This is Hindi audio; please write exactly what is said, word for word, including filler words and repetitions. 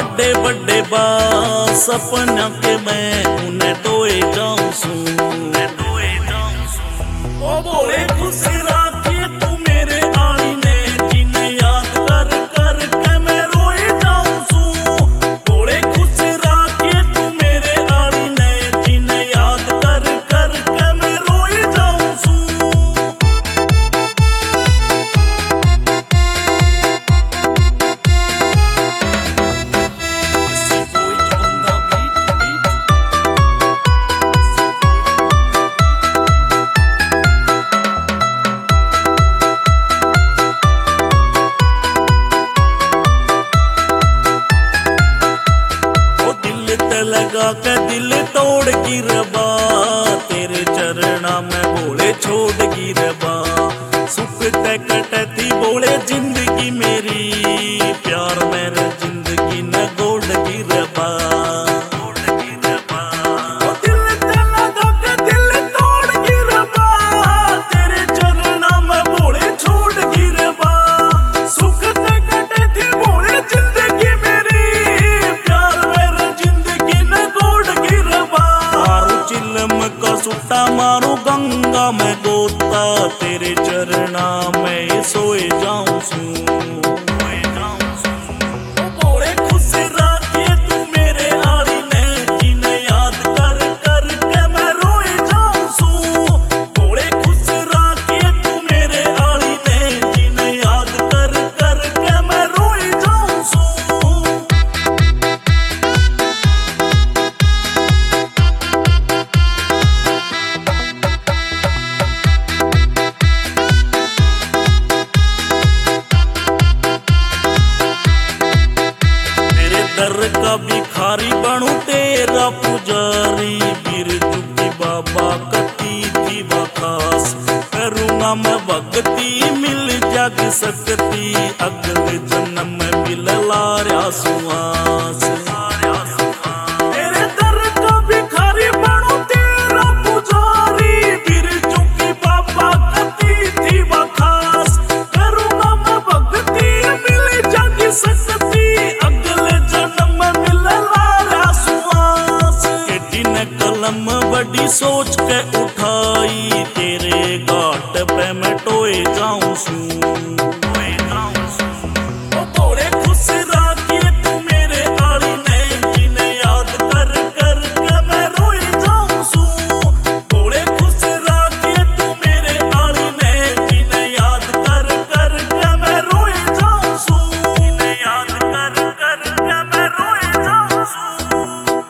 बड़े बड़े बा सपना के मैं उन्हें टोए जाऊं सू टोए जाऊं सू ओ बोले खुश राखी तू मेरे आली ने जिन्हें याद कर कर के मैं रोए जाऊं सू बोले खुश राखी तू मेरे आली ने जिन्हें याद कर कर के मैं रोए जाऊं सू लगा के दिल तोड़ की रबा तेरे चरणा में बोले छोड़ की रबा सुख ते कटती बोले जिंदगी मेरी प्यार मेरे जिंदगी न गोड़ की रबा सुट्टा मारो गंगा में गोता तेरे चरणा में सोए जाऊं सू बोले खुश राखी तू मेरे आली ने जिन्हें याद कर कर के मैं रोए जाऊं सू बोले खुश राखी तू मेरे आली ने जिन्हें याद कर कर के मैं रोए जाऊं सू दर का भिखारी बनू तेरा पुजारी बिरजू की बाबा कती थी बखास करूँगा मैं भक्ति मिल जग सकती अगले जन्म में मिल लारा सुहास कलम बड़ी सोच के उठाई तेरे घाट पे मैं टोए जाऊं सू।